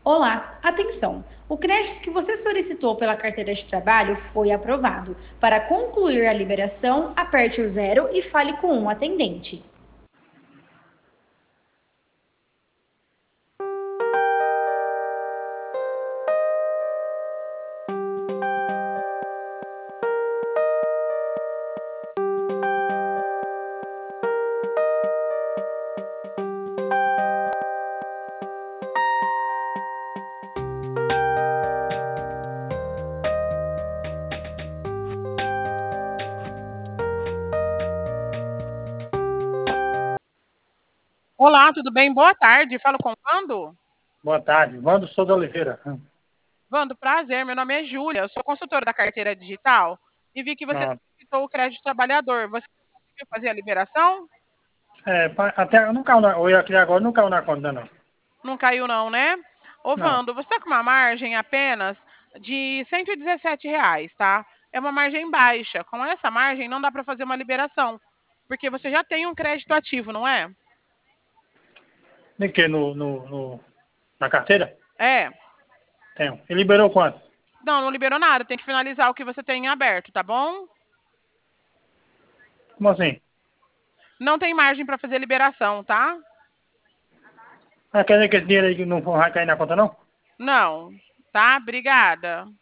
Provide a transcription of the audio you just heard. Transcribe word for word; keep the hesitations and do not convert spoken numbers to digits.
Olá, atenção! O crédito que você solicitou pela carteira de trabalho foi aprovado. Para concluir a liberação, aperte o zero e fale com um atendente. Olá, tudo bem? Boa tarde. Falo com o Vando? Boa tarde, Vando Souza Oliveira. Vando, prazer. Meu nome é Júlia. Eu sou consultora da carteira digital e vi que você Pronto. solicitou o crédito trabalhador. Você conseguiu fazer a liberação? É, pa- até não caiu na, eu aqui agora não caiu na conta, não. Não caiu não, né? Ô, Não. Vando, você está com uma margem apenas de cento e dezessete reais, tá? É uma margem baixa. Com essa margem não dá para fazer uma liberação, porque você já tem um crédito ativo, não é? De que? No, no, no- na carteira? É. Tenho. E liberou quanto? Não, não liberou nada. Tem que finalizar o que você tem em aberto, tá bom? Como assim? Não tem margem para fazer liberação, tá? Ah, quer dizer que esse dinheiro aí não vai cair na conta, não? Não, tá? Obrigada.